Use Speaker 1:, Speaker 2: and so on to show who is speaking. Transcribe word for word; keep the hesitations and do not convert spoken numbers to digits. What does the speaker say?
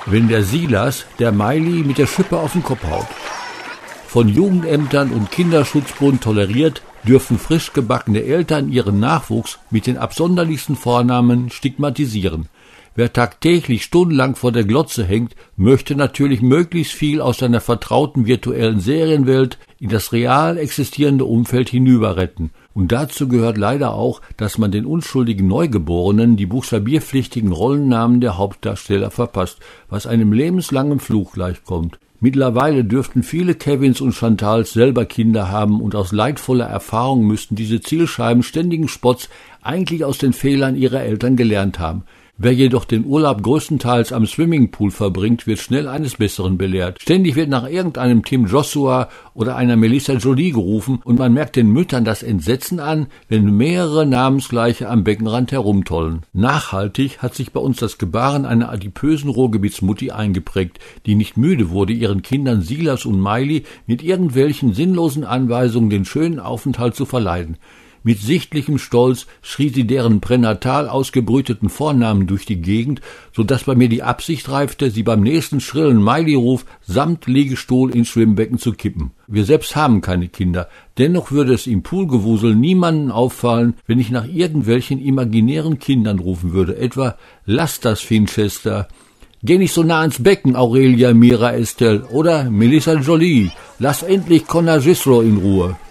Speaker 1: wenn der Silas der Miley mit der Schippe auf den Kopf haut. Von Jugendämtern und Kinderschutzbund toleriert, dürfen frisch gebackene Eltern ihren Nachwuchs mit den absonderlichsten Vornamen stigmatisieren. Wer tagtäglich stundenlang vor der Glotze hängt, möchte natürlich möglichst viel aus seiner vertrauten virtuellen Serienwelt in das real existierende Umfeld hinüber retten. Und dazu gehört leider auch, dass man den unschuldigen Neugeborenen die buchstabierpflichtigen Rollennamen der Hauptdarsteller verpasst, was einem lebenslangen Fluch gleichkommt. Mittlerweile dürften viele Kevins und Chantals selber Kinder haben und aus leidvoller Erfahrung müssten diese Zielscheiben ständigen Spotts eigentlich aus den Fehlern ihrer Eltern gelernt haben. Wer jedoch den Urlaub größtenteils am Swimmingpool verbringt, wird schnell eines Besseren belehrt. Ständig wird nach irgendeinem Tim Joshua oder einer Melissa Jolie gerufen und man merkt den Müttern das Entsetzen an, wenn mehrere Namensgleiche am Beckenrand herumtollen. Nachhaltig hat sich bei uns das Gebaren einer adipösen Ruhrgebietsmutti eingeprägt, die nicht müde wurde, ihren Kindern Silas und Miley mit irgendwelchen sinnlosen Anweisungen den schönen Aufenthalt zu verleiden. Mit sichtlichem Stolz schrie sie deren pränatal ausgebrüteten Vornamen durch die Gegend, so dass bei mir die Absicht reifte, sie beim nächsten schrillen Miley-Ruf samt Liegestuhl ins Schwimmbecken zu kippen. Wir selbst haben keine Kinder, dennoch würde es im Poolgewusel niemanden auffallen, wenn ich nach irgendwelchen imaginären Kindern rufen würde, etwa »Lass das, Winchester«, »Geh nicht so nah ans Becken, Aurelia Mira Estelle« oder »Melissa Jolie, lass endlich Connor Gisro in Ruhe«.